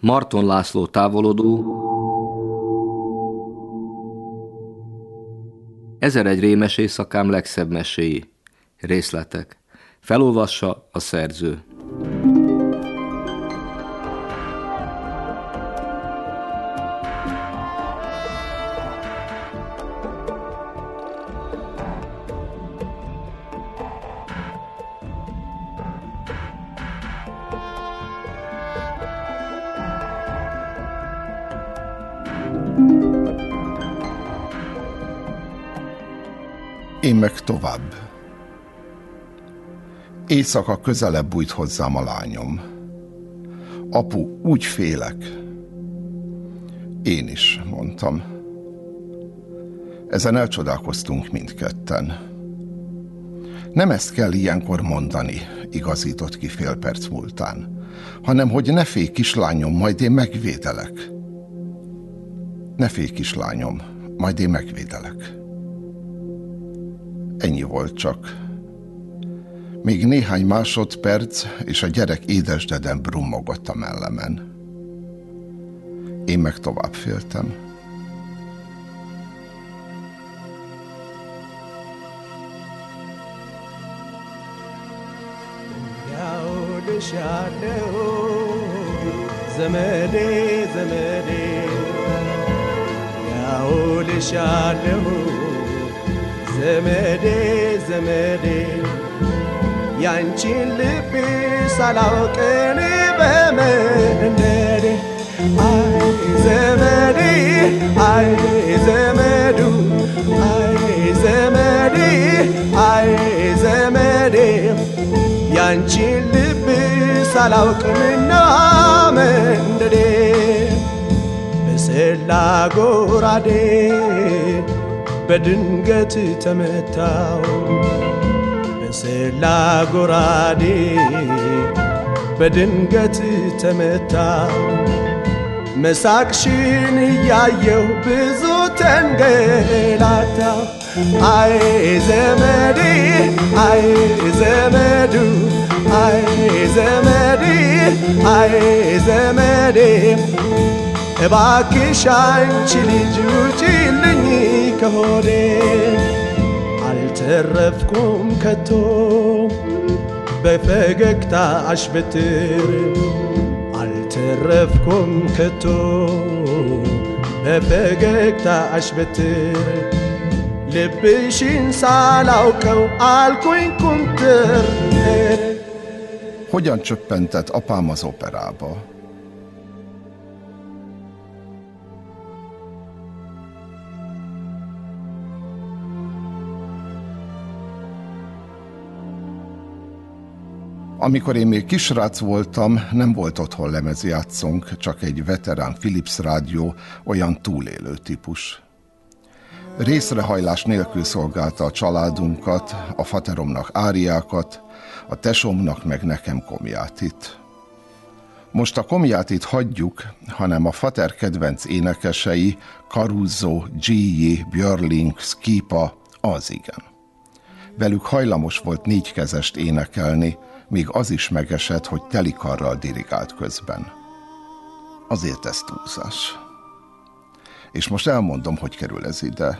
Marton László távolodó, 1001 rémes éjszakám legszebb meséi. Részletek. Felolvassa a szerző. Én meg tovább. Éjszaka közelebb bújt hozzám a lányom. Apu, úgy félek. Én is, mondtam. Ezen elcsodálkoztunk mindketten. Nem ezt kell ilyenkor mondani, igazított ki fél perc múltán, hanem hogy ne félj, kislányom, majd én megvédelek. Ne félj, kislányom, majd én megvédelek. Ennyi volt csak. Még néhány másodperc, és a gyerek édesdeden brummogott a mellemen. Én meg tovább féltem. ዘመዴ ዘመዴ ያንቺን ልብ ሳላውቅ እኔ በመንደዴ አይ ዘመዴ አይ ዘመዱ አይ ዘመዴ አይ ዘመዴ ያንቺን ልብ ሳላውቅ ምነው መንደዴ በሰላ ጎራዴ በድንገት ተመታው በሰላ ጎራዴ በድንገት ተመታው መሳቅሽን እያየሁ ብዙ ተንገላታው አይ ዘመዴ አይ ዘመዱ አይ ዘመዴ አይ ዘመዴ እባክሽ አንቺ ልጅ ውጪልኝ ከሆዴ አልተረፍኩም ከቶ በፈገግታሽ በትር አልተረፍኩም ከቶ በፈገግታሽ በትር ልብሽን ሳላውቀው አልኩኝ ኩምትር Hogyan csöppentett apám az operába? Amikor én még kisrác voltam, nem volt otthon lemezjátszónk, csak egy veterán Philips rádió, olyan túlélő típus. Részrehajlás nélkül szolgálta a családunkat, a fateromnak áriákat, a tesómnak meg nekem komjátit. Most a komjátit hagyjuk, hanem a fater kedvenc énekesei, Caruso, Gilli, Björling, Skipa, az igen. Velük hajlamos volt négykezest énekelni, még az is megesett, hogy telikarral dirigált közben. Azért ez túlzás. És most elmondom, hogy kerül ez ide.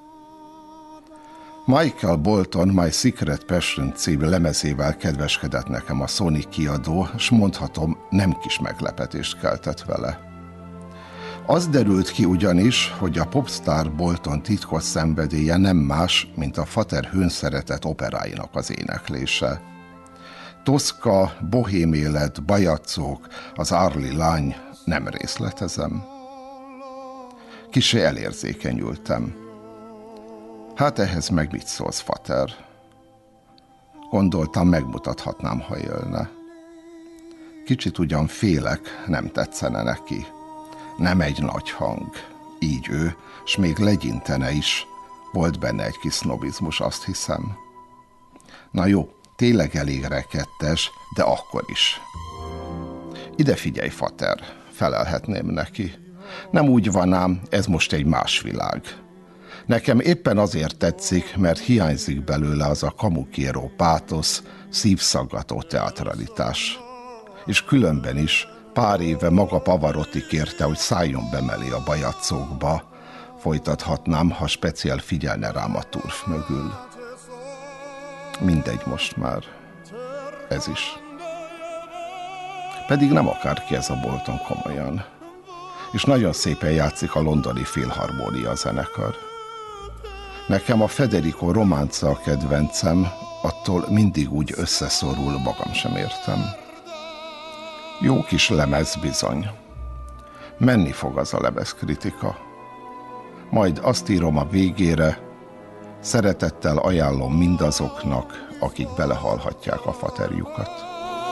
Michael Bolton My Secret Passion című lemezével kedveskedett nekem a Sony kiadó, s mondhatom, nem kis meglepetést keltett vele. Az derült ki ugyanis, hogy a popstar Bolton titkos szenvedélye nem más, mint a fater hőnszeretett operáinak az éneklése. Toszka, bohém élet, bajacók, az árli lány, nem részletezem. Kissé elérzékenyültem. Hát ehhez meg mit szólsz, fater? Gondoltam, megmutathatnám, ha élne. Kicsit ugyan félek, nem tetszene neki. Nem egy nagy hang. Így ő, s még legyintene is. Volt benne egy kis sznobizmus, azt hiszem. Na jó, tényleg elég rekettes, de akkor is. Ide figyelj, fater, felelhetném neki. Nem úgy van ám, ez most egy más világ. Nekem éppen azért tetszik, mert hiányzik belőle az a kamukéró pátosz, szívszaggató teatralitás. És különben is Pár éve maga Pavarotti kérte, hogy szálljon be mellé a bajátszókba. Folytathatnám, ha speciál figyelne rám a turf mögül. Mindegy most már. Ez is. Pedig nem akárki ez a Bolton komolyan. És nagyon szépen játszik a londoni Filharmonia zenekar. Nekem a Federico Románca a kedvencem, attól mindig úgy összeszorul, magam sem értem. Jó kis lemez bizony. Menni fog az a lemezkritika. Majd azt írom a végére, szeretettel ajánlom mindazoknak, akik belehallhatják a faterjukat.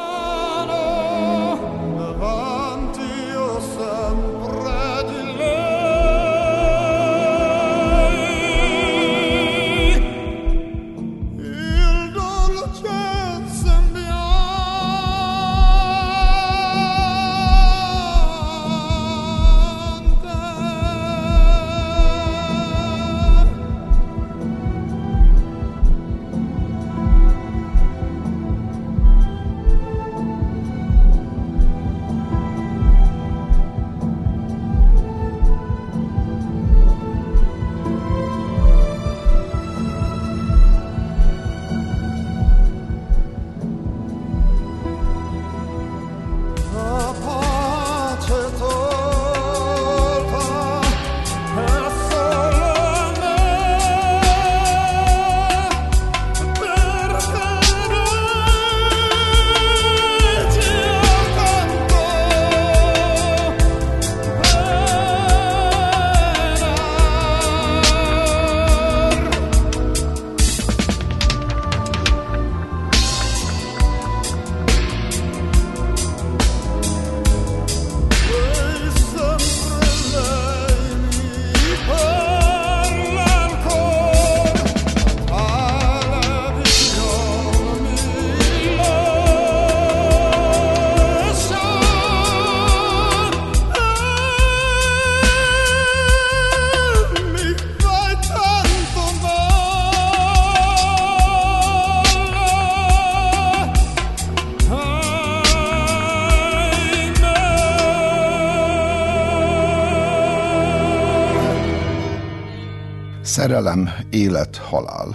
Szerelem, élet, halál.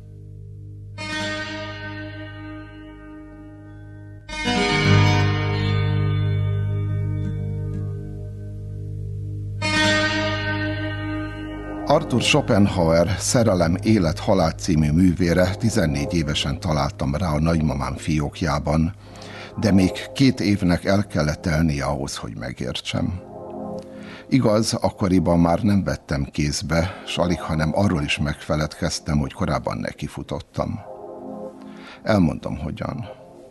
Arthur Schopenhauer Szerelem, élet, halál című művére 14 évesen találtam rá a nagymamám fiókjában, de még 2 évnek el kellett telnie ahhoz, hogy megértsem. Igaz, akkoriban már nem vettem kézbe, s alighanem arról is megfeledkeztem, hogy korábban nekifutottam. Elmondom, hogyan.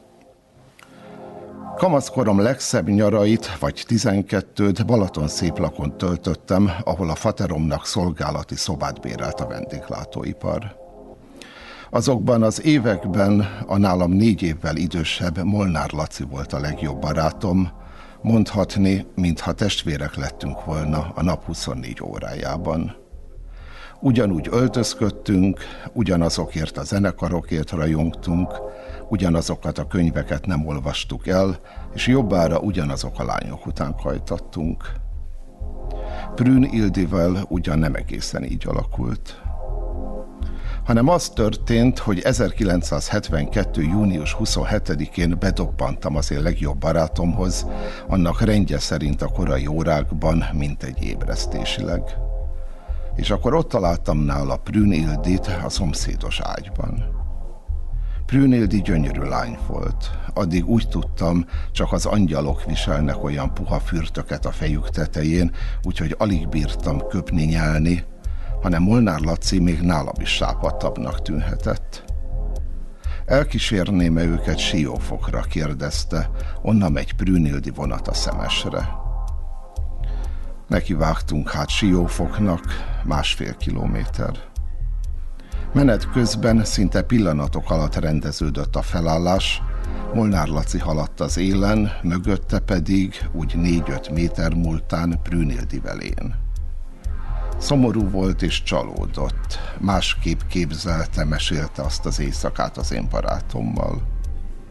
Kamaszkorom legszebb nyarait, vagy 12-t Balatonszéplakon töltöttem, ahol a fateromnak szolgálati szobát bérelt a vendéglátóipar. Azokban az években a nálam 4 évvel idősebb Molnár Laci volt a legjobb barátom, mondhatni, mintha testvérek lettünk volna a nap 24 órájában. Ugyanúgy öltözködtünk, ugyanazokért a zenekarokért rajongtunk, ugyanazokat a könyveket nem olvastuk el, és jobbára ugyanazok a lányok után kajtattunk. Prün Ildivel ugyan nem egészen így alakult. Hanem az történt, hogy 1972. június 27-én bedobbantam az én legjobb barátomhoz, annak rendje szerint a korai órákban, mint egy ébresztésileg. És akkor ott találtam nála Prün Ildit a szomszédos ágyban. Prün Ildi gyönyörű lány volt. Addig úgy tudtam, csak az angyalok viselnek olyan puha fürtöket a fejük tetején, úgyhogy alig bírtam köpni, nyelni, hanem Molnár Laci még nálam is sápadtabbnak tűnhetett. Elkísérném-e őket Siófokra, kérdezte, onnan megy Prün Ildi vonat a Szemesre. Nekivágtunk hát Siófoknak, 1,5 kilométer. Menet közben szinte pillanatok alatt rendeződött a felállás, Molnár Laci haladt az élen, mögötte pedig, úgy 4-5 méter múltán Prün Ildivel én. Szomorú volt és csalódott, másképp képzelte, mesélte azt az éjszakát az én barátommal.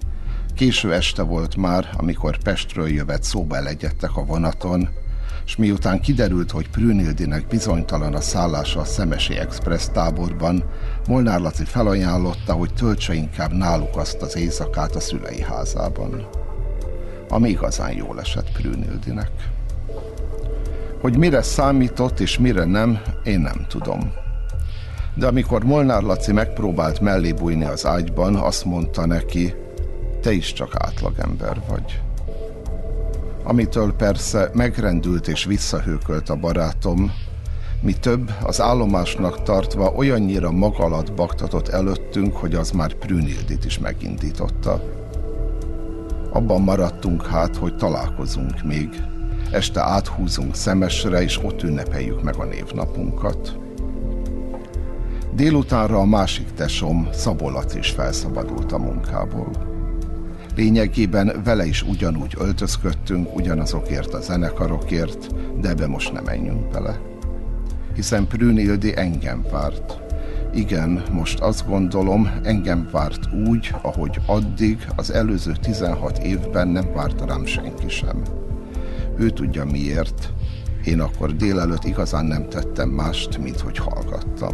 Késő este volt már, amikor Pestről jövet szóba elegyedtek a vonaton, s miután kiderült, hogy Prünildinek bizonytalan a szállása a Szemesi Express táborban, Molnár Laci felajánlotta, hogy töltse inkább náluk azt az éjszakát a szülei házában. Ami igazán jól esett Prünildinek. Hogy mire számított és mire nem, én nem tudom. De amikor Molnár Laci megpróbált mellé bújni az ágyban, azt mondta neki, te is csak átlagember vagy. Amitől persze megrendült és visszahőkölt a barátom, mi több, az állomásnak tartva olyannyira maga alatt baktatott előttünk, hogy az már Prünildit is megindította. Abban maradtunk hát, hogy találkozunk még. Este áthúzunk Szemesre, és ott ünnepeljük meg a névnapunkat. Délutánra a másik tesóm, Szabó Laci is felszabadult a munkából. Lényegében vele is ugyanúgy öltözködtünk, ugyanazokért a zenekarokért, de ebbe most nem menjünk bele. Hiszen Prünildi engem várt. Igen, most azt gondolom, engem várt úgy, ahogy addig, az előző 16 évben nem várt rám senki sem. Ő tudja miért. Én akkor délelőtt igazán nem tettem mást, mint hogy hallgattam.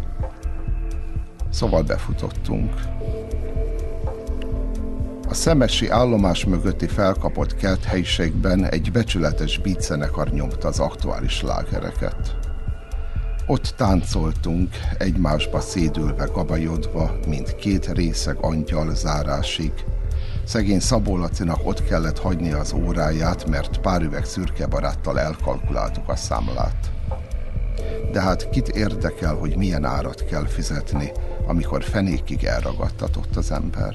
Szóval befutottunk. A szemesi állomás mögötti felkapott kerthelyiségben egy becsületes beatzenekar nyomta az aktuális slágereket. Ott táncoltunk, egymásba szédülve gabajodva, mint két részeg angyal zárásig. Szegény Szabó Lacinak ott kellett hagynia az óráját, mert pár üveg szürke baráttal elkalkuláltuk a számlát. De hát kit érdekel, hogy milyen árat kell fizetni, amikor fenékig elragadtatott az ember.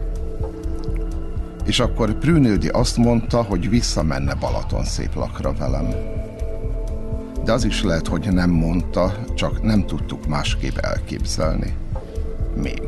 És akkor Prünildi azt mondta, hogy visszamenne Balatonszéplakra velem. De az is lehet, hogy nem mondta, csak nem tudtuk másképp elképzelni. Még.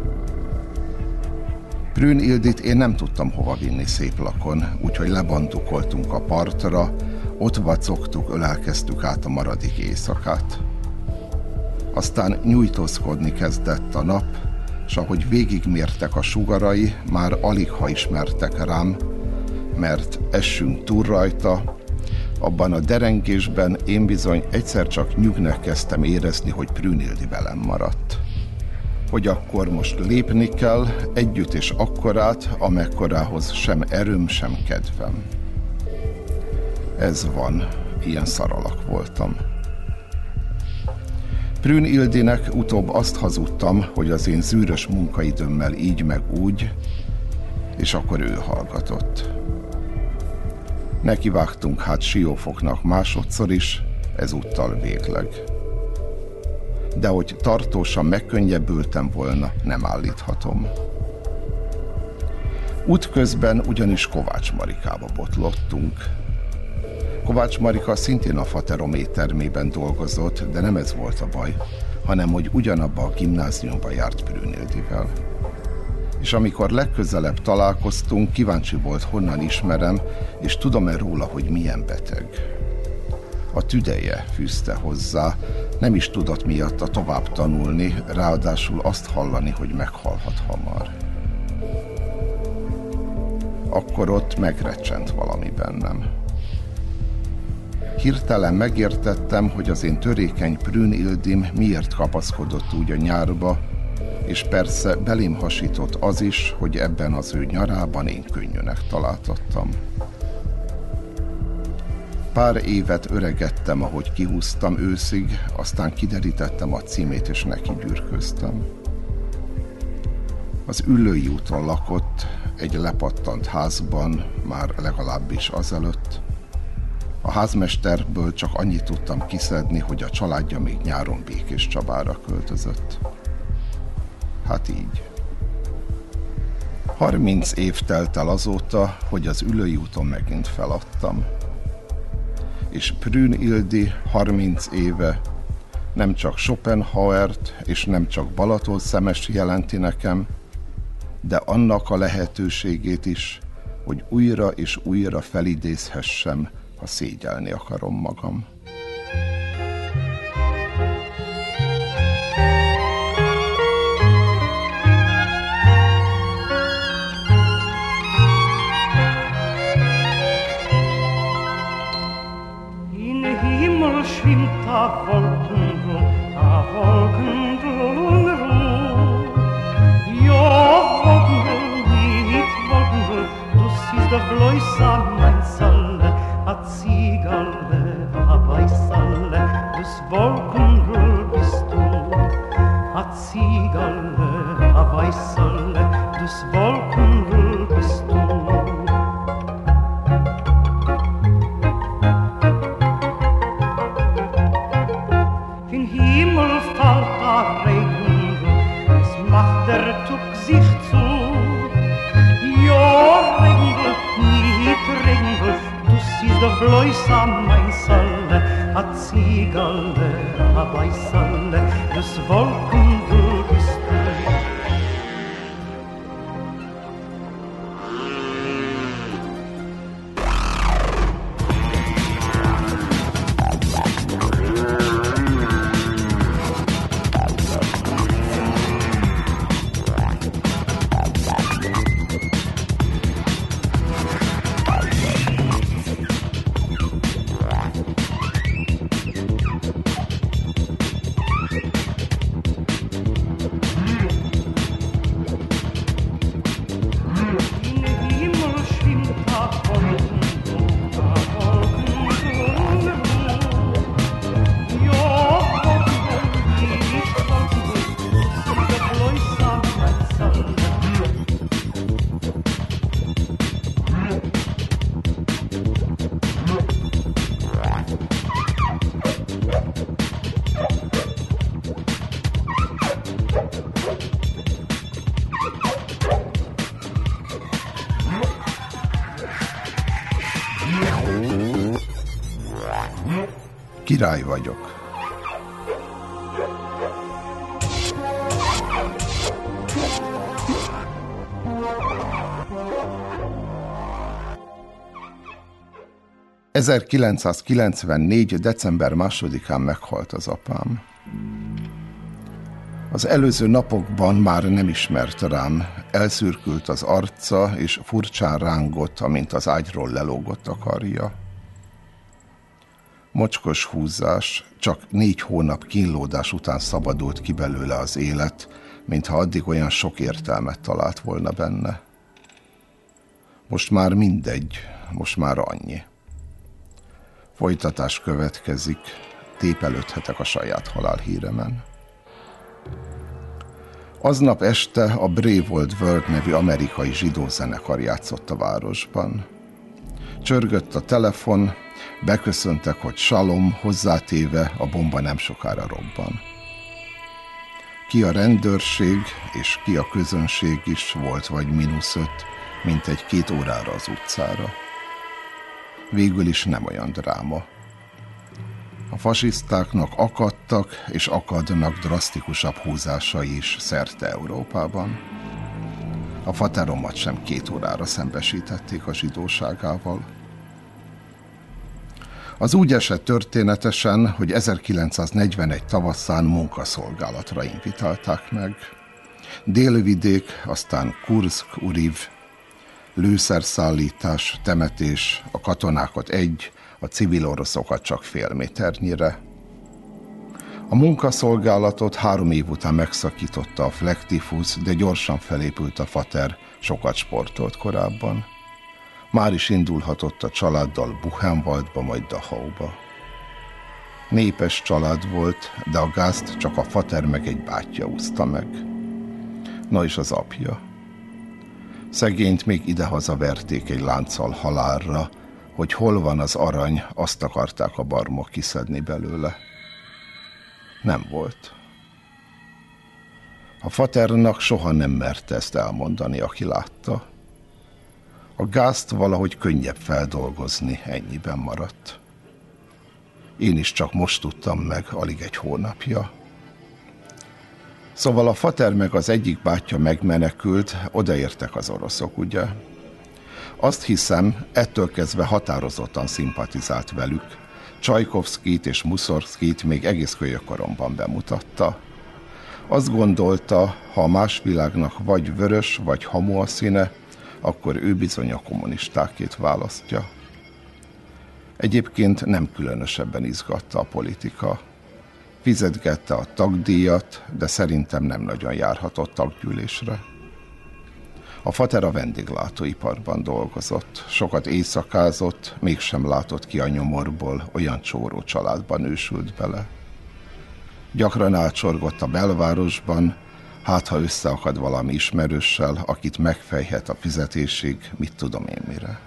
Prünildit én nem tudtam hova vinni Széplakon, úgyhogy lebandukoltunk a partra, ott vacogtuk, ölelkeztük át a maradék éjszakát. Aztán nyújtózkodni kezdett a nap, s ahogy végigmértek a sugarai, már alig ha ismertek rám, mert essünk túl rajta. Abban a derengésben én bizony egyszer csak nyugnak kezdtem érezni, hogy Prünildi velem maradt. Hogy akkor most lépni kell, együtt és akkorát, amekkorához sem erőm, sem kedvem. Ez van, ilyen szaralak voltam. Prünildinek utóbb azt hazudtam, hogy az én zűrös munkaidőmmel így meg úgy, és akkor ő hallgatott. Nekivágtunk hát Siófoknak másodszor is, ezúttal végleg. De hogy tartósan megkönnyebbültem volna, nem állíthatom. Útközben ugyanis Kovács Marikába botlottunk. Kovács Marika szintén a Faterom éttermében dolgozott, de nem ez volt a baj, hanem hogy ugyanabba a gimnáziumba járt Prünildivel. És amikor legközelebb találkoztunk, kíváncsi volt, honnan ismerem, és tudom-e róla, hogy milyen beteg. A tüdeje fűzte hozzá, nem is tudott miatta tovább tanulni, ráadásul azt hallani, hogy meghalhat hamar. Akkor ott megrecsent valami bennem. Hirtelen megértettem, hogy az én törékeny Prünildim miért kapaszkodott úgy a nyárba, és persze belém hasított az is, hogy ebben az ő nyarában én könnyűnek találtattam. Pár évet öregettem, ahogy kihúztam őszig, aztán kiderítettem a címét, és neki gyűrköztem. Az Üllői úton lakott, egy lepattant házban, már legalábbis azelőtt. A házmesterből csak annyit tudtam kiszedni, hogy a családja még nyáron Békéscsabára költözött. Hát így. 30 év telt el azóta, hogy az Üllői úton megint feladtam. És Prünildi 30 éve nem csak Schopenhauert és nem csak Balatonszemest jelenti nekem, de annak a lehetőségét is, hogy újra és újra felidézhessem, ha szégyelni akarom magam. Király vagyok. ...1994. december 2-án meghalt az apám. Az előző napokban már nem ismert rám, elszürkült az arca, és furcsán rángott, amint az ágyról lelógott a karja. Mocskos húzás, csak 4 hónap kínlódás után szabadult ki belőle az élet, mintha addig olyan sok értelmet talált volna benne. Most már mindegy, most már annyi. Folytatás következik, tépelődhetek a saját halálhíremen. Aznap este a Brave Old World nevű amerikai zsidó zenekar játszott a városban. Csörgött a telefon, beköszöntek, hogy salom, hozzátéve a bomba nem sokára robban. Ki a rendőrség és ki a közönség is volt vagy -5, mintegy 2 órára az utcára. Végül is nem olyan dráma. A fasisztáknak akadtak és akadnak drasztikusabb húzásai is szerte Európában. A fateromat sem 2 órára szembesítették a zsidóságával. Az úgy esett történetesen, hogy 1941 tavaszán munkaszolgálatra invitálták meg. Délvidék, aztán Kurszk, Uriv, lőszerszállítás, temetés, a katonákat a civil oroszokat csak fél méternyire. A munkaszolgálatot 3 év után megszakította a flektifus, de gyorsan felépült a fater, sokat sportolt korábban. Már is indulhatott a családdal Buchenwaldba, majd Dachauba. Népes család volt, de a gázt csak a fater meg egy bátyja úszta meg. Na és az apja. Szegényt még idehaza verték egy lánccal halálra, hogy hol van az arany, azt akarták a barmok kiszedni belőle. Nem volt. A faternak soha nem merte ezt elmondani, aki látta. A gázt valahogy könnyebb feldolgozni, ennyiben maradt. Én is csak most tudtam meg, alig 1 hónapja. Szóval a fater meg az egyik bátyja megmenekült, odaértek az oroszok, ugye? Azt hiszem, ettől kezdve határozottan szimpatizált velük. Csajkovszkit és Muszorgszkit még egész kölyökkoromban bemutatta. Azt gondolta, ha a más világnak vagy vörös, vagy hamu a színe, akkor ő bizony a kommunistákét választja. Egyébként nem különösebben izgatta a politika. Fizetgette a tagdíjat, de szerintem nem nagyon járhatott taggyűlésre. A fater a vendéglátóiparban dolgozott, sokat éjszakázott, mégsem látott ki a nyomorból, olyan csóró családban ősült bele. Gyakran átsorgott a belvárosban, hát ha összeakad valami ismerőssel, akit megfejhet a fizetésig, mit tudom én mire.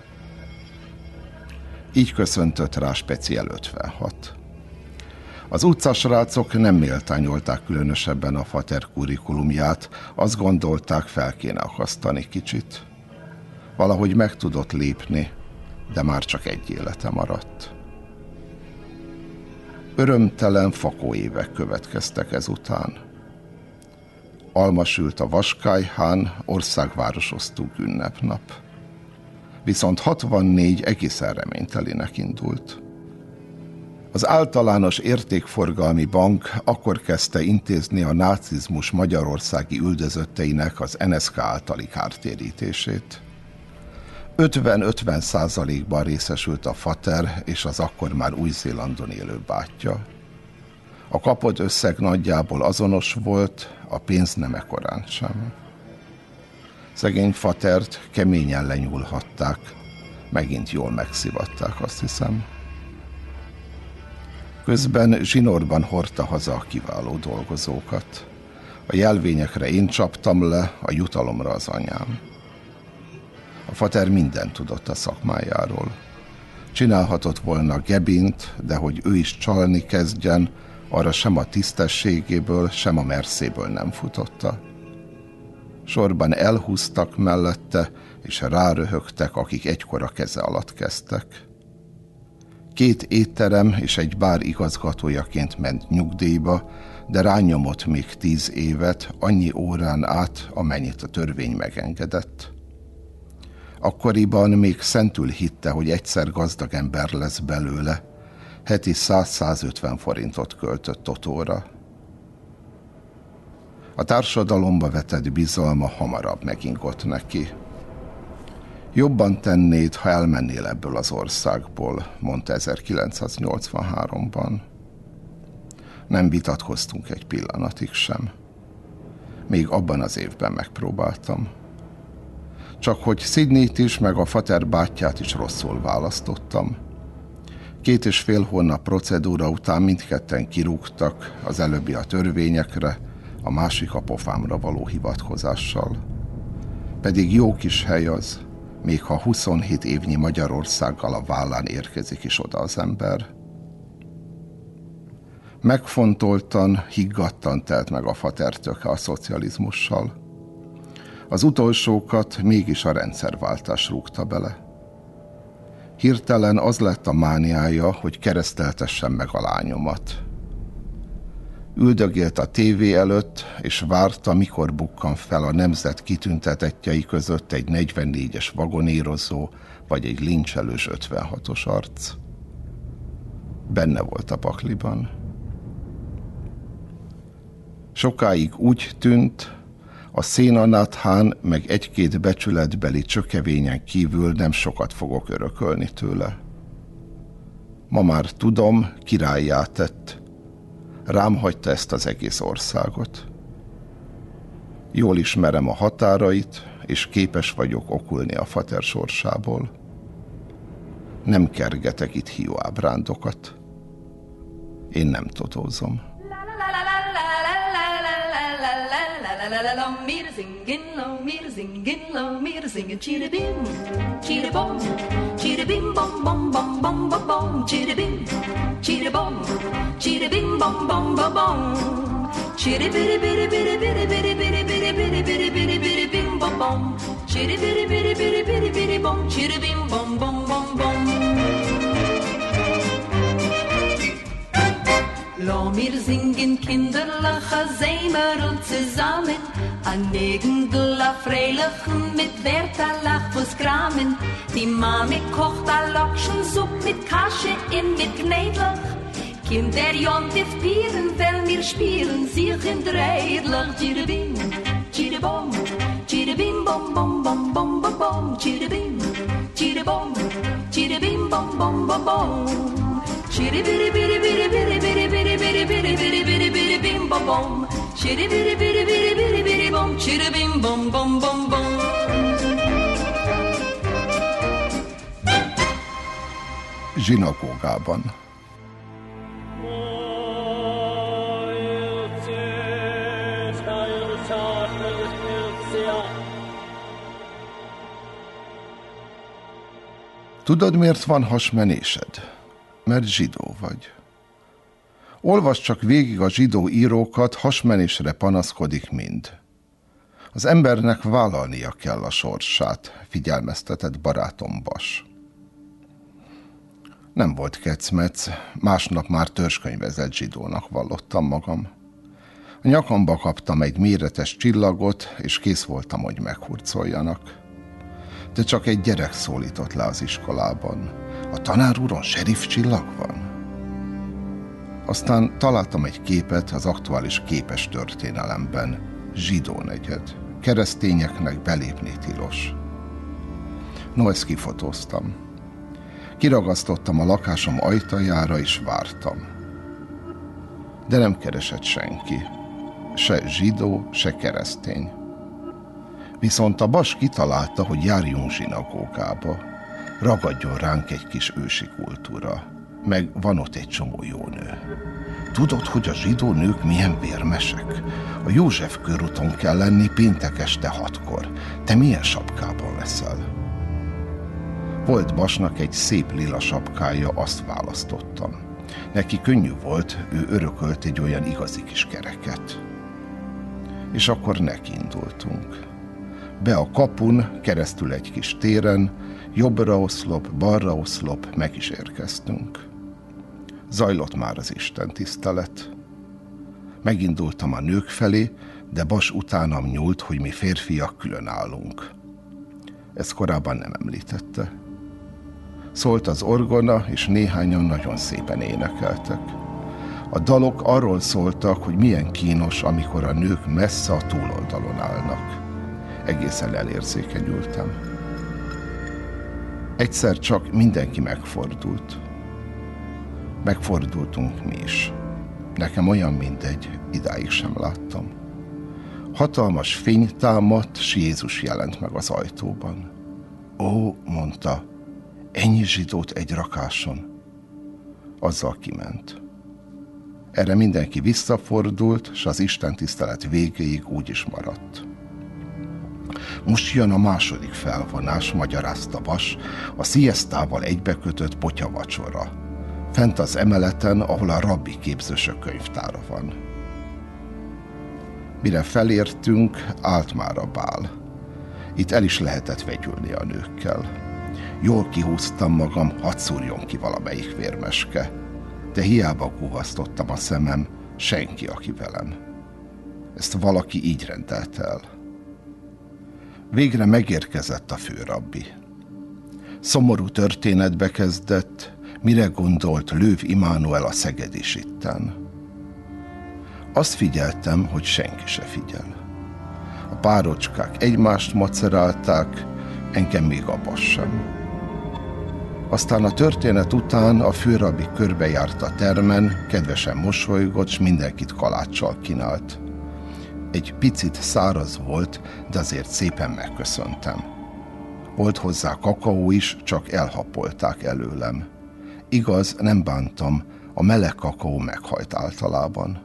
Így köszöntött rá speciál 56. Az utcasrácok nem méltányolták különösebben a fater kurikulumját, azt gondolták, fel kéne akasztani kicsit. Valahogy meg tudott lépni, de már csak egy élete maradt. Örömtelen fakó évek következtek ezután. Almasült a Vaskályhán, országvárososztúk ünnepnap. Viszont 64 egészen reménytelinek indult. Az általános értékforgalmi bank akkor kezdte intézni a nácizmus magyarországi üldözötteinek az NSZK általi kártérítését. 50-50%-ban részesült a fater és az akkor már Új-Zélandon élő bátyja. A kapott összeg nagyjából azonos volt, a pénz nem ekkorán sem. Szegény fatert keményen lenyúlhatták, megint jól megszivatták, azt hiszem. Közben zsinórban hordta haza a kiváló dolgozókat. A jelvényekre én csaptam le, a jutalomra az anyám. A fater mindent tudott a szakmájáról. Csinálhatott volna gebint, de hogy ő is csalni kezdjen, arra sem a tisztességéből, sem a merszéből nem futotta. Sorban elhúztak mellette, és ráröhögtek, akik egykor a keze alatt kezdtek. 2 étterem és egy bár igazgatójaként ment nyugdíjba, de rányomott még 10 évet, annyi órán át, amennyit a törvény megengedett. Akkoriban még szentül hitte, hogy egyszer gazdag ember lesz belőle. Heti 100-150 forintot költött totóra. A társadalomba vetett bizalma hamarabb megingott neki. Jobban tennéd, ha elmennél ebből az országból, mondta 1983-ban. Nem vitatkoztunk egy pillanatig sem. Még abban az évben megpróbáltam. Csak hogy Sydneyt is, meg a fater bátyját is rosszul választottam. 2,5 hónap procedúra után mindketten kirúgtak, az előbbi a törvényekre, a másik a pofámra való hivatkozással. Pedig jó kis hely az, még ha 27 évnyi Magyarországgal a vállán érkezik is oda az ember. Megfontoltan, higgadtan telt meg a fater töke a szocializmussal. Az utolsókat mégis a rendszerváltás rúgta bele. Hirtelen az lett a mániája, hogy kereszteltessen meg a lányomat. Üldögélt a tévé előtt, és várta, mikor bukkan fel a nemzet kitüntetettjei között egy 44-es vagonérozó, vagy egy lincselős 56-os arc. Benne volt a pakliban. Sokáig úgy tűnt, a Szénanáthán meg 1-2 becsületbeli csökevényen kívül nem sokat fogok örökölni tőle. Ma már tudom, királlyá tett. Rám hagyta ezt az egész országot. Jól ismerem a határait, és képes vagyok okulni a fater sorsából. Nem kergetek itt hiú ábrándokat. Én nem totózom. Mir singin, chiribim, chiribom, chiribim, bom, bom, bom, bom, bom, bom, chiribim, chiribom, chiribim, bom, bom, bom, bom, chiribiri, biri, biri, biri, biri, biri, biri, biri, biri, biri, biri, bim, bom, bom, chiribiri, biri, biri, biri, biri, bom, chiribim, bom, bom, bom, bom. Lass mir singen kinderliche Sämer und zusammen an Negendl, a Freilichen mit Wertalach was kramen. Die Mami kocht a Lokschensupp mit Kasche in mit Knädlach. Kinder jontif pieren, weil wir spielen sich in Dreidlach. Chiribim, chiribom, chiribim, bom, bom, bom, bom, bom, bom, chiribim, chiribom, chiribim, bom, bom, bom, bom. Chiribiri, biri, biri, biri, biri, biri, biri, biri, biri, bom bom, chiri biri biri biri biri biri bom, chiri bim bom bom bom bom. Zsinagógában. Tudod, miért van hasmenésed? Mert zsidó vagy. Olvasd csak végig a zsidó írókat, hasmenésre panaszkodik mind. Az embernek vállalnia kell a sorsát, figyelmeztetett barátom Bas. Nem volt kecmec, másnap már törzskönyvezett zsidónak vallottam magam. A nyakamba kaptam egy méretes csillagot, és kész voltam, hogy meghurcoljanak. De csak egy gyerek szólított le az iskolában. A tanár úron seriff csillag van? Aztán találtam egy képet az aktuális képes történelemben. Zsidó negyed. Keresztényeknek belépni tilos. No, ezt kifotóztam. Kiragasztottam a lakásom ajtajára, és vártam. De nem keresett senki. Se zsidó, se keresztény. Viszont a Bas kitalálta, hogy járjunk zsinagógába. Ragadjon ránk egy kis ősi kultúra. Meg van ott egy csomó jó nő. Tudod, hogy a zsidó nők milyen vérmesek? A József körúton kell lenni péntek este 6-kor. Te milyen sapkában leszel? Volt Basnak egy szép lila sapkája, azt választottam. Neki könnyű volt, ő örökölt egy olyan igazi kis kereket. És akkor nekiindultunk. Be a kapun, keresztül egy kis téren, jobbra oszlop, balra oszlop, meg is érkeztünk. Zajlott már az istentisztelet. Megindultam a nők felé, de Bas utánam nyúlt, hogy mi férfiak külön állunk. Ezt korábban nem említette. Szólt az orgona, és néhányan nagyon szépen énekeltek. A dalok arról szóltak, hogy milyen kínos, amikor a nők messze a túloldalon állnak. Egészen elérzékenyültem. Egyszer csak mindenki megfordult. Megfordultunk mi is. Nekem olyan mindegy, idáig sem láttam. Hatalmas fény támadt, s Jézus jelent meg az ajtóban. Ó, mondta, ennyi zsidót egy rakáson. Azzal kiment. Erre mindenki visszafordult, s az istentisztelet végéig úgy is maradt. Most jön a második felvonás, magyarázta Bas, a sziesztával egybekötött potyavacsora. Fent az emeleten, ahol a rabbi képzősök könyvtára van. Mire felértünk, állt már a bál. Itt el is lehetett vegyülni a nőkkel. Jól kihúztam magam, hadd szúrjon ki valamelyik vérmeske. De hiába gúvasztottam a szemem, senki, aki velem. Ezt valaki így rendelt el. Végre megérkezett a főrabbi. Szomorú történetbe kezdett, mire gondolt Lőv Imánuel a szegedi sitten. Azt figyeltem, hogy senki se figyel. A párocskák egymást macerálták, engem még a Bas sem. Aztán a történet után a főrabbi körbejárt a termen, kedvesen mosolygott, s mindenkit kaláccsal kínált. Egy picit száraz volt, de azért szépen megköszöntem. Volt hozzá kakaó is, csak elhapolták előlem. Igaz, nem bántam, a meleg kakaó meghajt általában.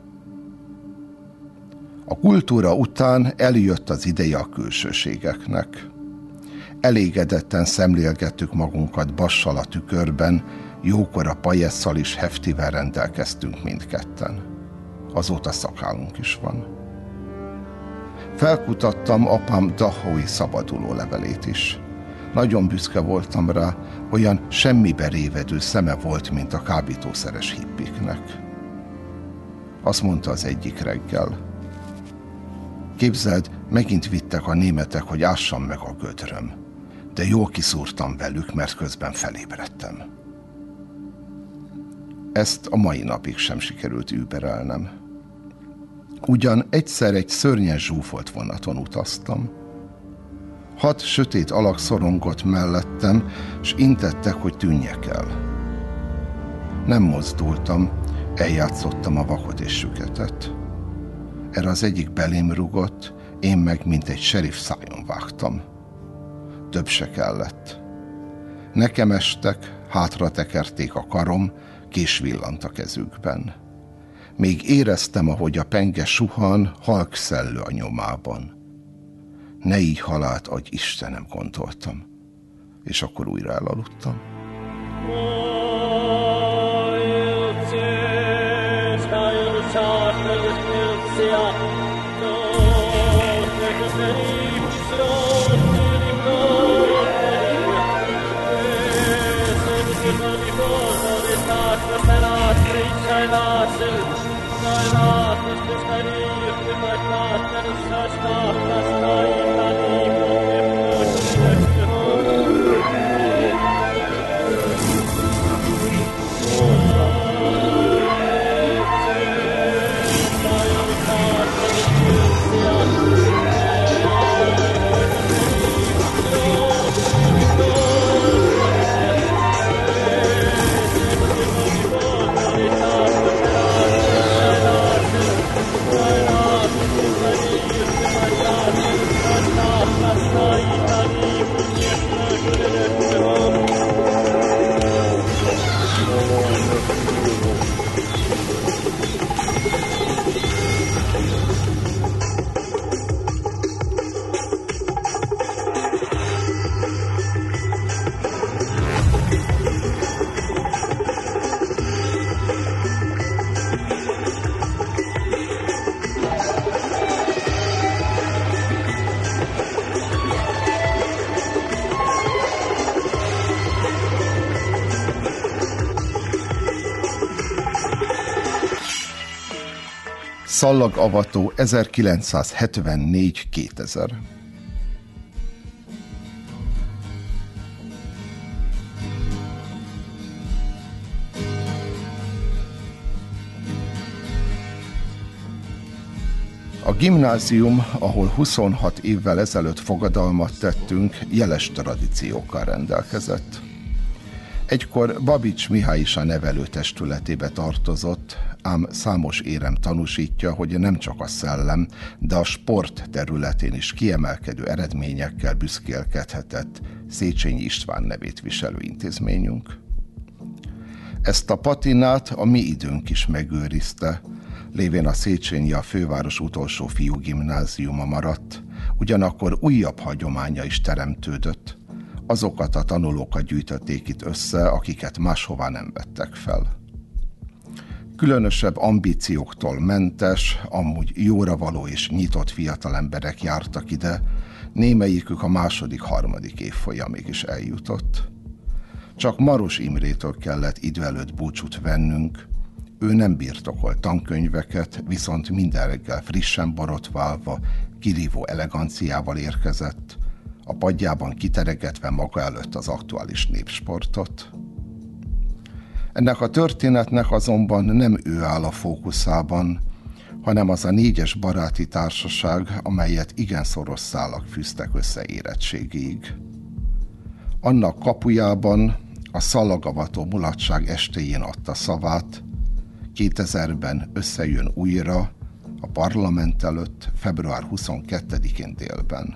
A kultúra után eljött az ideje a külsőségeknek. Elégedetten szemlélgettük magunkat Bassal a tükörben, jókora pajesszal is heftivel rendelkeztünk mindketten. Azóta szakálunk is van. Felkutattam apám dachói szabaduló levelét is. Nagyon büszke voltam rá, olyan semmibe révedő szeme volt, mint a kábítószeres hippiknek. Azt mondta az egyik reggel. Képzeld, megint vittek a németek, hogy ássam meg a gödröm. De jól kiszúrtam velük, mert közben felébredtem. Ezt a mai napig sem sikerült überelnem. Ugyan egyszer egy szörnyen zsúfolt vonaton utaztam. 6 sötét alak szorongott mellettem, s intettek, hogy tűnjek el. Nem mozdultam, eljátszottam a vakot és süketet. Erre az egyik belém rugott, én meg mint egy seriff szájon vágtam. Több se kellett. Nekem estek, hátra tekerték a karom, kés villant a kezükben. Még éreztem, ahogy a penge suhan, halk szellő a nyomában. Ne így halált, adj Istenem, gondoltam. És akkor újra elaludtam. Szallagavató 1974-2000. A gimnázium, ahol 26 évvel ezelőtt fogadalmat tettünk, jeles tradíciókkal rendelkezett. Egykor Babics Mihály is a nevelőtestületébe tartozott, ám számos érem tanúsítja, hogy nem csak a szellem, de a sport területén is kiemelkedő eredményekkel büszkélkedhetett Széchenyi István nevét viselő intézményünk. Ezt a patinát a mi időnk is megőrizte, lévén a Széchenyi a főváros utolsó fiúgimnáziuma maradt, ugyanakkor újabb hagyománya is teremtődött. Azokat a tanulókat gyűjtötték itt össze, akiket máshová nem vettek fel. Különösebb ambícióktól mentes, amúgy jóravaló és nyitott fiatalemberek jártak ide, némelyikük a második-harmadik évfolyamig is eljutott. Csak Maros Imrétől kellett idő előtt búcsút vennünk. Ő nem birtokolt tankönyveket, viszont minden reggel frissen borotválva, kirívó eleganciával érkezett, a padjában kiteregetve maga előtt az aktuális népsportot. Ennek a történetnek azonban nem ő áll a fókuszában, hanem az a 4-es baráti társaság, amelyet igen szoros szálak fűztek össze érettségig. Annak kapujában a szallagavató mulatság estéjén adta szavát, 2000-ben összejön újra a parlament előtt február 22-én délben.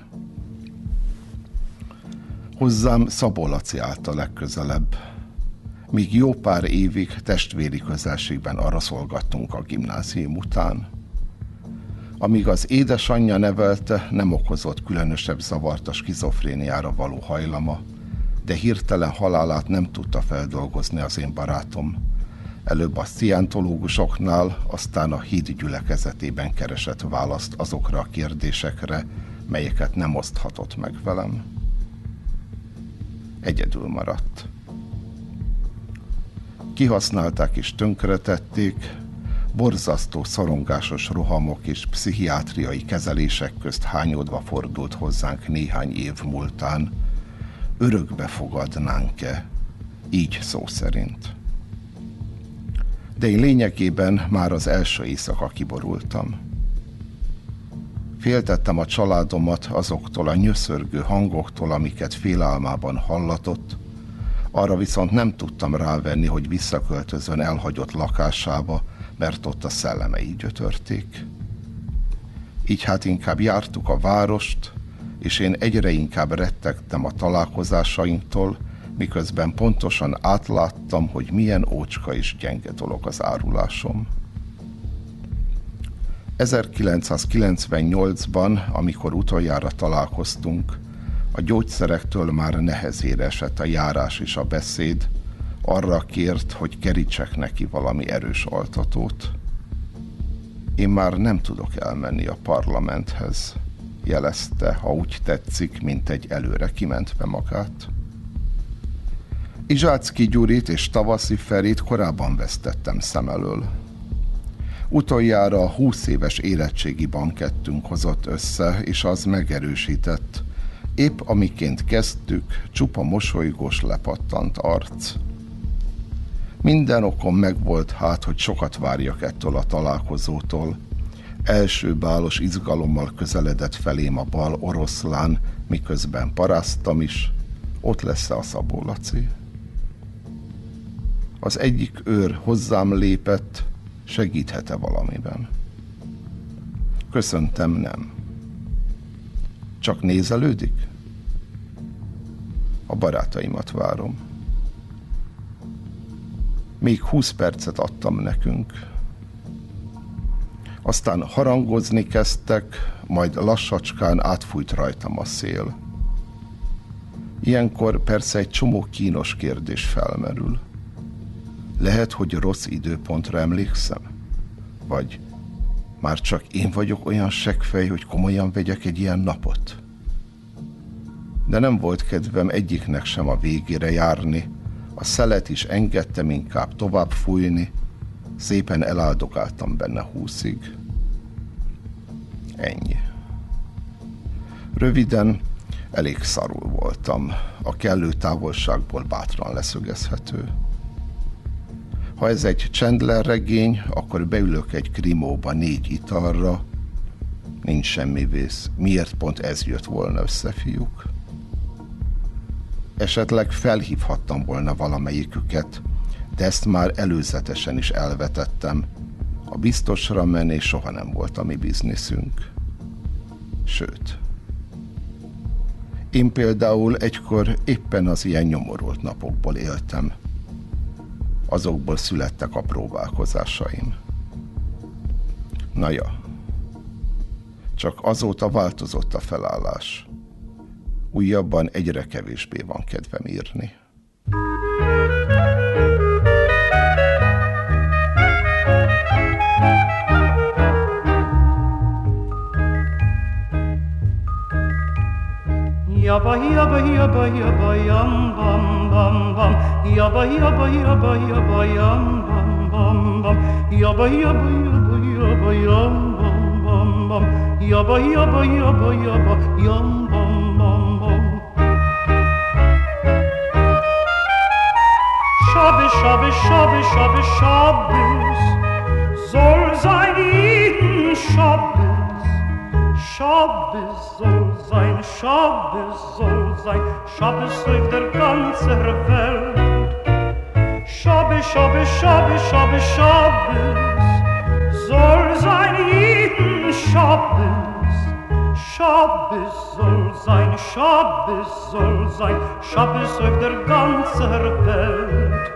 Hozzám Szabó Laci állt a legközelebb. Míg jó pár évig testvéri közelségben araszolgattunk a gimnázium után. Amíg az édesanyja nevelte, nem okozott különösebb zavart a skizofréniára való hajlama, de hirtelen halálát nem tudta feldolgozni az én barátom. Előbb a szientológusoknál, aztán a híd gyülekezetében keresett választ azokra a kérdésekre, melyeket nem oszthatott meg velem. Egyedül maradt. Kihasználták és tönkretették, borzasztó szorongásos rohamok és pszichiátriai kezelések közt hányódva fordult hozzánk néhány év múltán. Örökbe fogadnánk-e? Így szó szerint. De én lényegében már az első éjszaka kiborultam. Féltettem a családomat azoktól a nyöszörgő hangoktól, amiket félálmában hallatott, arra viszont nem tudtam rávenni, hogy visszaköltözön elhagyott lakásába, mert ott a szellemei gyötörték. Így hát inkább jártuk a várost, és én egyre inkább rettegtem a találkozásainktól, miközben pontosan átláttam, hogy milyen ócska és gyenge dolog az árulásom. 1998-ban, amikor utoljára találkoztunk, a gyógyszerektől már nehezére esett a járás és a beszéd, arra kért, hogy kerítsek neki valami erős altatót. Én már nem tudok elmenni a parlamenthez, jelezte, ha úgy tetszik, mint egy előre kimentve magát. Izsácki Gyurit és Tavaszi Ferit korábban vesztettem szem elől. Utoljára 20 éves érettségi bankettünk hozott össze, és az megerősített. Épp amiként kezdtük, csupa mosolygós, lepattant arc. Minden okom megvolt hát, hogy sokat várjak ettől a találkozótól. Első bálos izgalommal közeledett felém a bal oroszlán, miközben paráztam is. Ott lesz-e a Szabó Laci? Az egyik őr hozzám lépett, segíthet-e valamiben? Köszöntem, nem. Csak nézelődik? A barátaimat várom. Még 20 percet adtam nekünk. Aztán harangozni kezdtek, majd lassacskán átfújt rajtam a szél. Ilyenkor persze egy csomó kínos kérdés felmerül. Lehet, hogy rossz időpontra emlékszem? Vagy már csak én vagyok olyan seggfej, hogy komolyan vegyek egy ilyen napot? De nem volt kedvem egyiknek sem a végére járni, a szelet is engedtem inkább tovább fújni, szépen eláldogáltam benne 20-ig. Ennyi. Röviden, elég szarul voltam, a kellő távolságból bátran leszögezhető. Ha ez egy Chandler regény, akkor beülök egy krimóba 4 italra. Nincs semmi vész. Miért pont ez jött volna össze, fiúk? Esetleg felhívhattam volna valamelyiküket, de ezt már előzetesen is elvetettem. A biztosra menés soha nem volt a mi bizniszünk. Sőt. Én például egykor éppen az ilyen nyomorult napokból éltem. Azokból születtek a próbálkozásaim. Na ja. Csak azóta változott a felállás. Újabban egyre kevésbé van kedvem írni. Yabba yabba yabba yabba yum bum bum bum. Yabba yabba yabba yabba yum bum bum bum. Yabba yabba yabba yabba yum bum bum bum. Yabba yabba yabba yabba yum bum bum bum. Shabbos, Shabbos, Shabbos, Shabbos, Shabbos soll sein jeden Shabbos. Shabbos soll sein, Shabbos soll sein, Shabbos auf der ganzen Welt. Shabbos, Shabbos, Shabbos, Shabbos, Shabbos soll sein jeden Shabbos. Shabbos soll sein, Shabbos soll sein, Shabbos auf der ganzen Welt.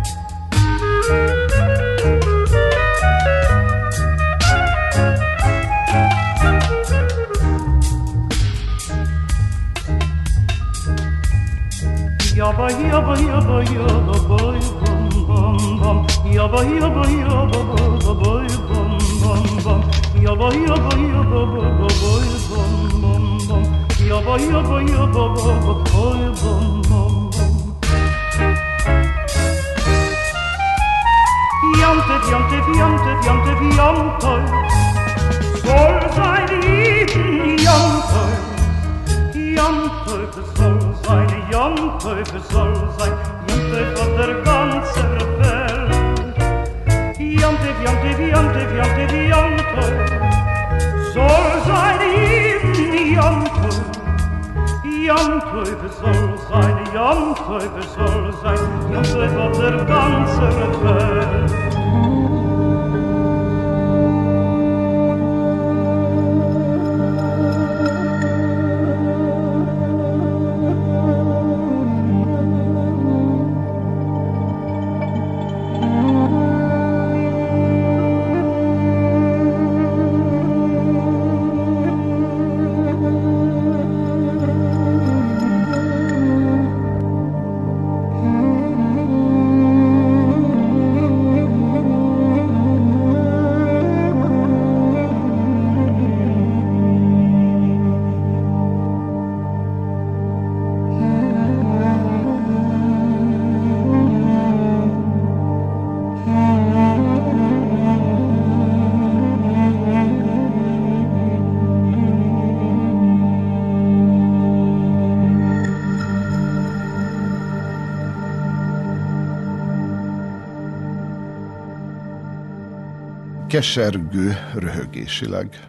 Yabba yabba yabba yabba boy bum bum bum. Yabba yabba yabba boy bum bum bum. Yabba yabba yabba boy bum bum bum. Yabba yabba yabba boy bum bum bum. Yamtev yamtev yamtev yamtev yamtev soll sein jeden Yamtev. Yamtev soll sein, Yamtev soll sein, Yamtev auf der ganzen Welt. Yamtev, Yamtev, Yamtev, Yamtev, Yamtev soll sein jeden Yamtev. Yamtev soll sein, Yamtev soll sein, Yamtev auf der ganzen Welt. kesergő röhögésileg.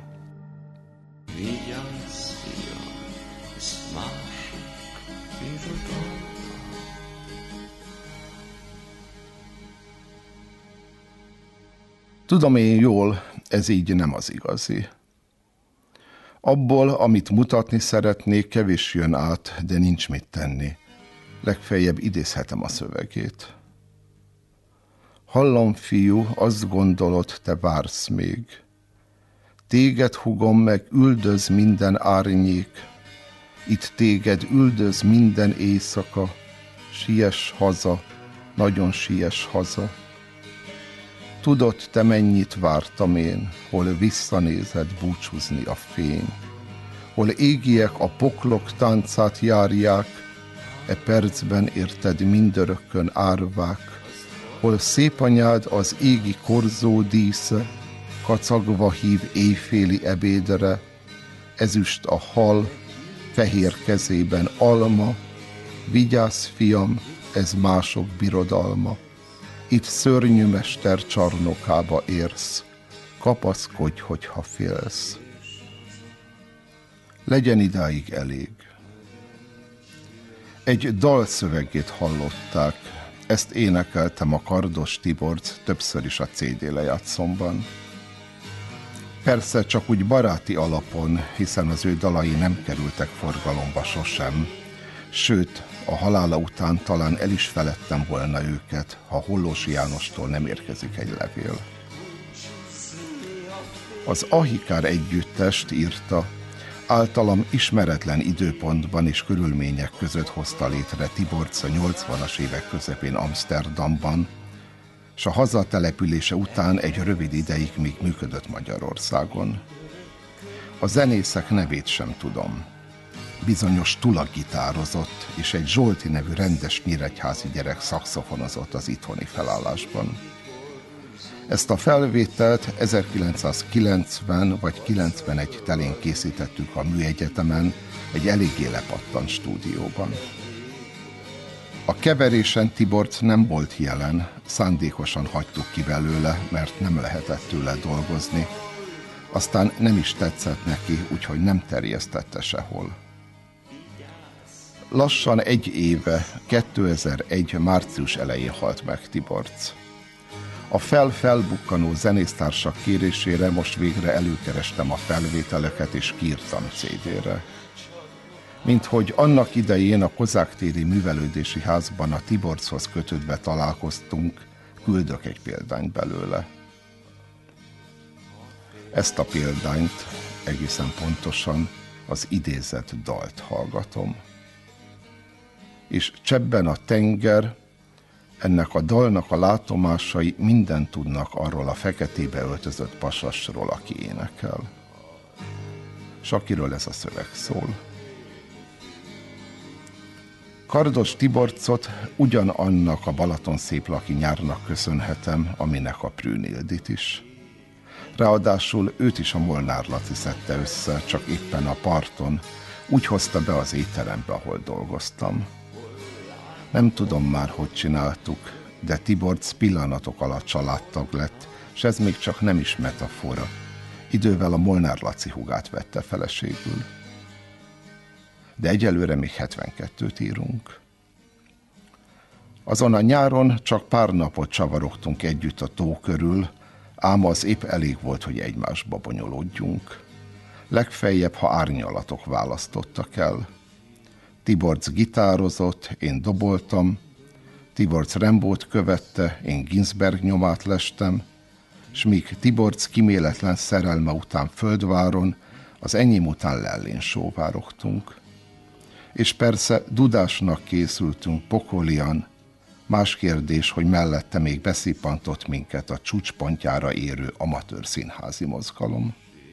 Tudom én jól, ez így nem az igazi. Abból, amit mutatni szeretnék, kevés jön át, de nincs mit tenni. Legfeljebb idézhetem a szövegét. Hallom, fiú, azt gondolod, te vársz még. Téged, hugom, meg üldöz minden árnyék. Itt téged üldöz minden éjszaka. Siess haza, nagyon siess haza. Tudod, te mennyit vártam én, hol visszanézed búcsúzni a fény. Hol égiek a poklok táncát járják, e percben érted mindörökkön árvák. Hol szép anyád az égi korzó dísze, kacagva hív éjféli ebédre, ezüst a hal, fehér kezében alma, vigyázz, fiam, ez mások birodalma. Itt szörnyű mester csarnokába érsz, kapaszkodj, hogyha félsz. Legyen idáig elég. Egy dal szövegét hallották, ezt énekeltem a Kardos Tiborc többször is a CD lejátszomban. Persze csak úgy baráti alapon, hiszen az ő dalai nem kerültek forgalomba sosem, sőt, a halála után talán el is feledtem volna őket, ha Hollósy Jánostól nem érkezik egy levél. Az Ahikár együttest írta, általam ismeretlen időpontban és körülmények között hozta létre Tiborc a 80-as évek közepén Amsterdamban, s a hazatelepülése után egy rövid ideig még működött Magyarországon. A zenészek nevét sem tudom. Bizonyos Tula gitározott, és egy Zsolti nevű rendes nyíregyházi gyerek szaxofonozott az itthoni felállásban. Ezt a felvételt 1990 vagy 91 telén készítettük a Műegyetemen, egy eléggé lepattant stúdióban. A keverésen Tiborc nem volt jelen, szándékosan hagytuk ki belőle, mert nem lehetett tőle dolgozni. Aztán nem is tetszett neki, úgyhogy nem terjesztette sehol. Lassan egy éve, 2001. március elején halt meg Tiborc. A felbukkanó zenésztársak kérésére most végre előkerestem a felvételeket és kiírtam CD-re. Minthogy annak idején a Kozák téri művelődési házban a Tiborchoz kötődve találkoztunk, küldök egy példányt belőle. Ezt a példányt, egészen pontosan az idézett dalt hallgatom. És csebben a tenger, ennek a dalnak a látomásai mindent tudnak arról a feketébe öltözött pasasról, aki énekel. S akiről ez a szöveg szól. Kardos Tiborcot ugyanannak a Balatonszéplaki nyárnak köszönhetem, aminek a Prünildit is. Ráadásul őt is a Molnár Laci szedte össze, csak éppen a parton, úgy hozta be az étterembe, ahol dolgoztam. Nem tudom már, hogy csináltuk, de Tiborc pillanatok alatt családtag lett, s ez még csak nem is metafora. Idővel a Molnár Laci húgát vette feleségül. De egyelőre még 72-t írunk. Azon a nyáron csak pár napot csavarogtunk együtt a tó körül, ám az épp elég volt, hogy egymásba bonyolódjunk. Legfeljebb, ha árnyalatok választottak el. Tiborc gitározott, én doboltam, Tiborc Rembót követte, én Ginsberg nyomát lestem, s míg Tiborc kiméletlen szerelme után Földváron, az enyém után Lellén sóvárogtunk. És persze dudásnak készültünk pokolian, más kérdés, hogy mellette még beszippantott minket a csúcspontjára érő amatőr színházi mozgalom.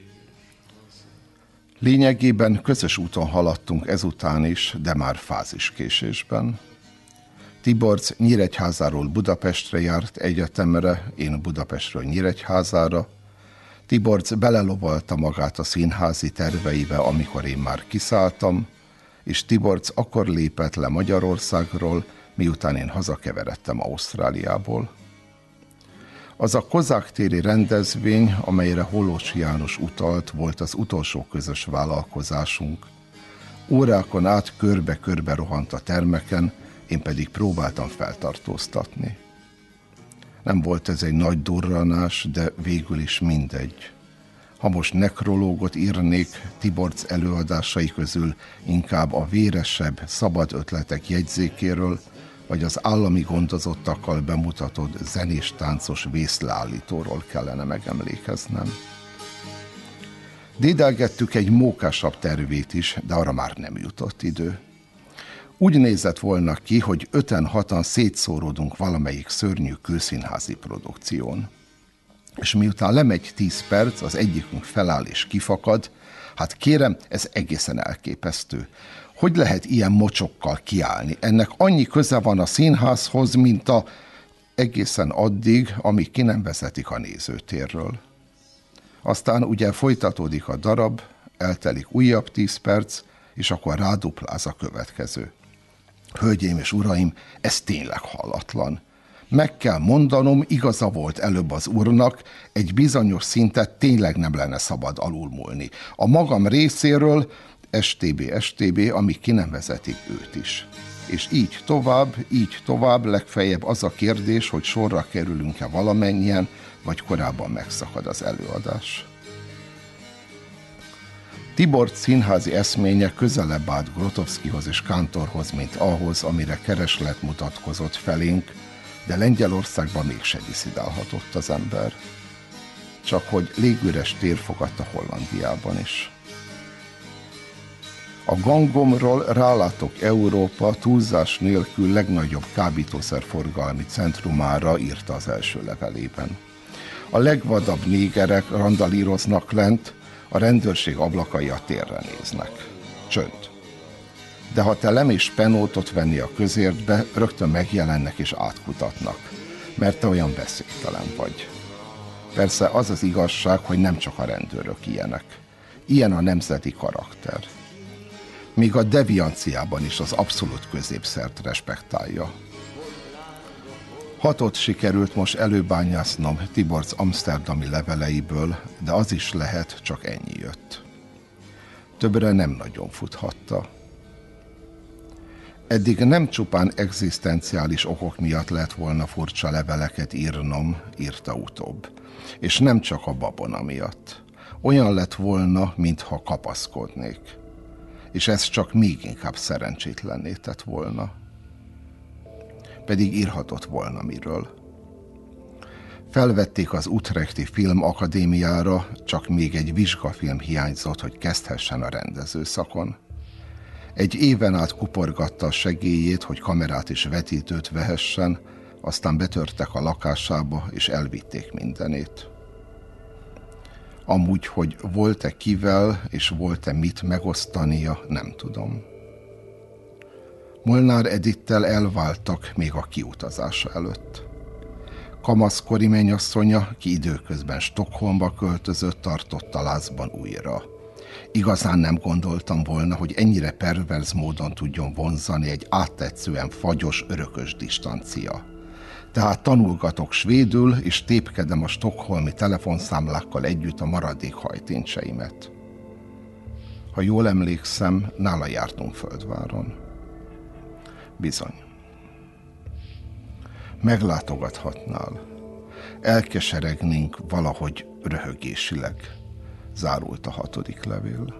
Lényegében közös úton haladtunk ezután is, de már fáziskésésben. Tiborc Nyíregyházáról Budapestre járt egyetemre, én Budapestről Nyíregyházára. Tiborc belelovalta magát a színházi terveibe, amikor én már kiszálltam, és Tiborc akkor lépett le Magyarországról, miután én hazakeveredtem Ausztráliából. Az a Kozák téri rendezvény, amelyre Hollósy János utalt, volt az utolsó közös vállalkozásunk. Órákon át körbe-körbe rohant a termeken, én pedig próbáltam feltartóztatni. Nem volt ez egy nagy durranás, de végül is mindegy. Ha most nekrológot írnék, Tiborcs előadásai közül inkább a véresebb, szabad ötletek jegyzékéről, vagy az állami gondozottakkal bemutatott zenés-táncos vészleállítóról kellene megemlékeznem. Dédelgettük egy mókásabb tervét is, de arra már nem jutott idő. Úgy nézett volna ki, hogy 5-6 szétszóródunk valamelyik szörnyű kőszínházi produkción. És miután lemegy 10 perc, az egyikünk feláll és kifakad, hát kérem, ez egészen elképesztő. Hogy lehet ilyen mocsokkal kiállni? Ennek annyi köze van a színházhoz, mint egészen addig, amíg ki nem vezetik a nézőtérről. Aztán ugye folytatódik a darab, eltelik újabb 10 perc, és akkor rádupláz a következő. Hölgyeim és uraim, ez tényleg hallatlan. Meg kell mondanom, igaza volt előbb az úrnak, egy bizonyos szintet tényleg nem lenne szabad alulmúlni. A magam részéről STB, amíg ki nem vezetik őt is. És így tovább, legfeljebb az a kérdés, hogy sorra kerülünk-e valamennyien, vagy korábban megszakad az előadás. Tiborcs színházi eszménye közelebb állt Grotowskihoz és Kántorhoz, mint ahhoz, amire kereslet mutatkozott felénk, de Lengyelországban mégse diszidálhatott az ember. Csak hogy légüres tér fogadta Hollandiában is. A gangomról rálátok Európa túlzás nélkül legnagyobb kábítószerforgalmi centrumára, írta az első levelében. A legvadabb négerek randalíroznak lent, a rendőrség ablakai a térre néznek. Csönd. De ha te lemész penótot venni a közértbe, rögtön megjelennek és átkutatnak, mert te olyan veszélytelen vagy. Persze az az igazság, hogy nem csak a rendőrök ilyenek. Ilyen a nemzeti karakter. Még a devianciában is az abszolút középszert respektálja. 6 sikerült most előbányásznom Tiborcs amszterdami leveleiből, de az is lehet, csak ennyi jött. Többre nem nagyon futhatta. Eddig nem csupán egzisztenciális okok miatt lett volna furcsa leveleket írnom, írta utóbb. És nem csak a babona miatt. Olyan lett volna, mintha kapaszkodnék. És ez csak még inkább szerencsétlenné tett volna. Pedig írhatott volna miről. Felvették az Utrechti Filmakadémiára, csak még egy vizsgafilm hiányzott, hogy kezdhessen a rendezőszakon. Egy éven át kuporgatta a segélyét, hogy kamerát és vetítőt vehessen, aztán betörtek a lakásába, és elvitték mindenét. Amúgy, hogy volt-e kivel, és volt-e mit megosztania, nem tudom. Molnár Edittel elváltak még a kiutazása előtt. Kamaszkori mennyasszonya, ki időközben Stockholmba költözött, tartotta lázban újra. Igazán nem gondoltam volna, hogy ennyire perverz módon tudjon vonzani egy áttetszően fagyos, örökös distancia. Tehát tanulgatok svédül, és tépkedem a stockholmi telefonszámlákkal együtt a maradék hajtincseimet. Ha jól emlékszem, nála jártunk Földváron. Bizony. Meglátogathatnál. Elkeseregnénk valahogy röhögésileg. Zárult a 6. levél.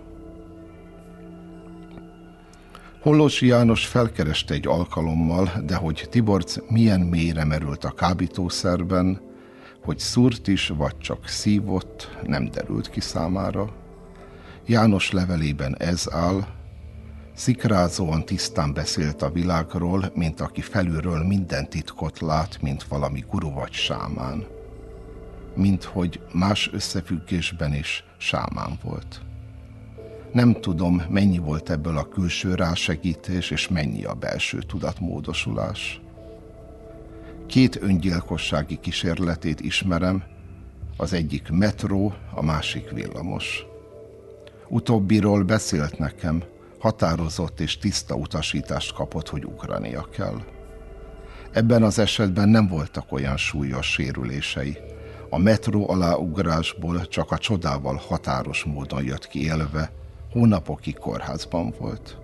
Hollósy János felkereste egy alkalommal, de hogy Tiborcs milyen mélyre merült a kábítószerben, hogy szúrt is, vagy csak szívott, nem derült ki számára. János levelében ez áll: szikrázóan tisztán beszélt a világról, mint aki felülről minden titkot lát, mint valami guru vagy sámán. Mint hogy más összefüggésben is sámán volt. Nem tudom, mennyi volt ebből a külső rásegítés, és mennyi a belső tudatmódosulás. 2 öngyilkossági kísérletét ismerem, az egyik metró, a másik villamos. Utóbbiról beszélt nekem, határozott és tiszta utasítást kapott, hogy ugrania kell. Ebben az esetben nem voltak olyan súlyos sérülései, a metró aláugrásból csak a csodával határos módon jött ki élve, hónapokig kórházban volt.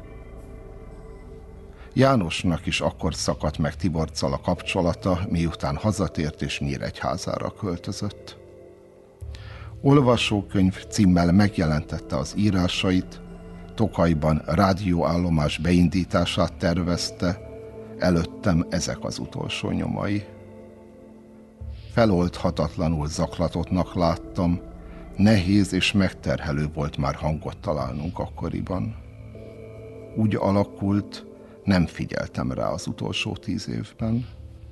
Jánosnak is akkor szakadt meg Tiborccal a kapcsolata, miután hazatért és Nyíregyházára költözött. Olvasókönyv címmel megjelentette az írásait, Tokajban rádióállomás beindítását tervezte, előttem ezek az utolsó nyomai. Feloldhatatlanul zaklatottnak láttam, nehéz és megterhelő volt már hangot találnunk akkoriban. Úgy alakult, nem figyeltem rá az utolsó 10 évben.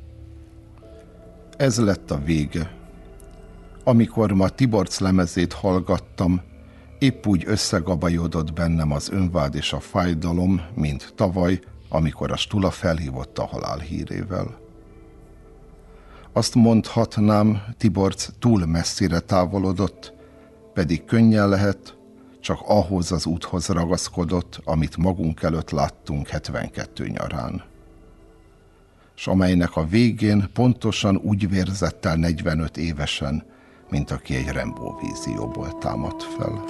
Ez lett a vége. Amikor ma Tiborc lemezét hallgattam, épp úgy összegabajodott bennem az önvád és a fájdalom, mint tavaly, amikor a Stula felhívott a halál hírével. Azt mondhatnám, Tiborc túl messzire távolodott, pedig könnyen lehet, csak ahhoz az úthoz ragaszkodott, amit magunk előtt láttunk 72 nyarán. S amelynek a végén pontosan úgy vérzett el 45 évesen, mint aki egy Rembo vízióból támadt fel.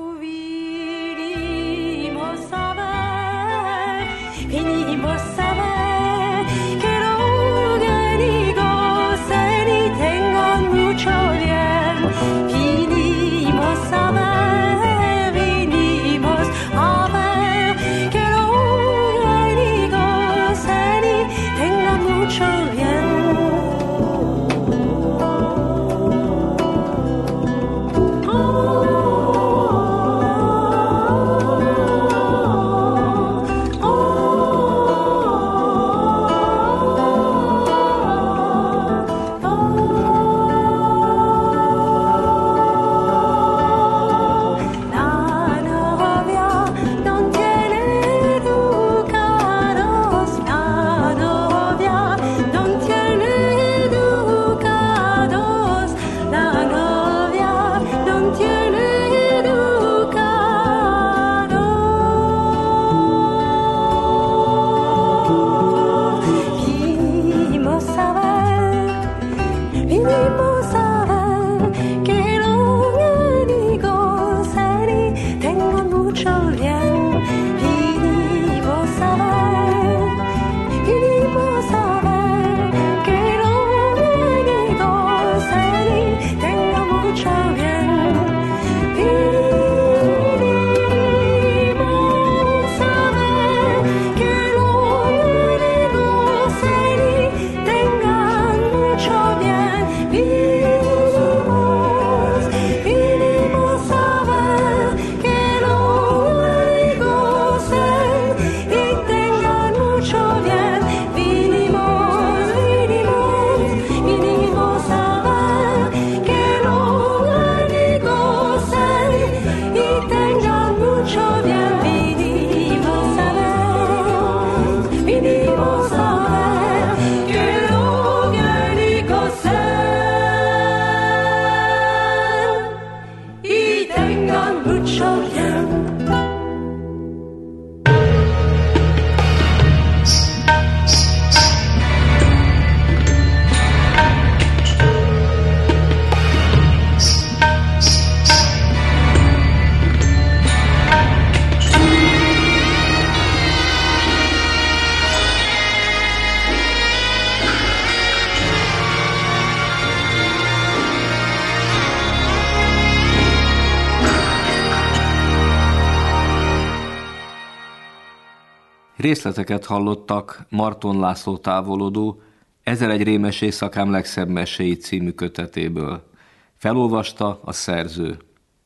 Részleteket hallottak Marton László távolodó 1001 rémes éjszakám legszebb meséi című kötetéből. Felolvasta a szerző.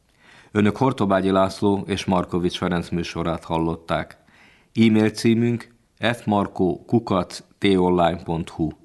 Önök Hortobágyi László és Markovics Ferenc műsorát hallották. E-mail címünk fmarko@tonline.hu.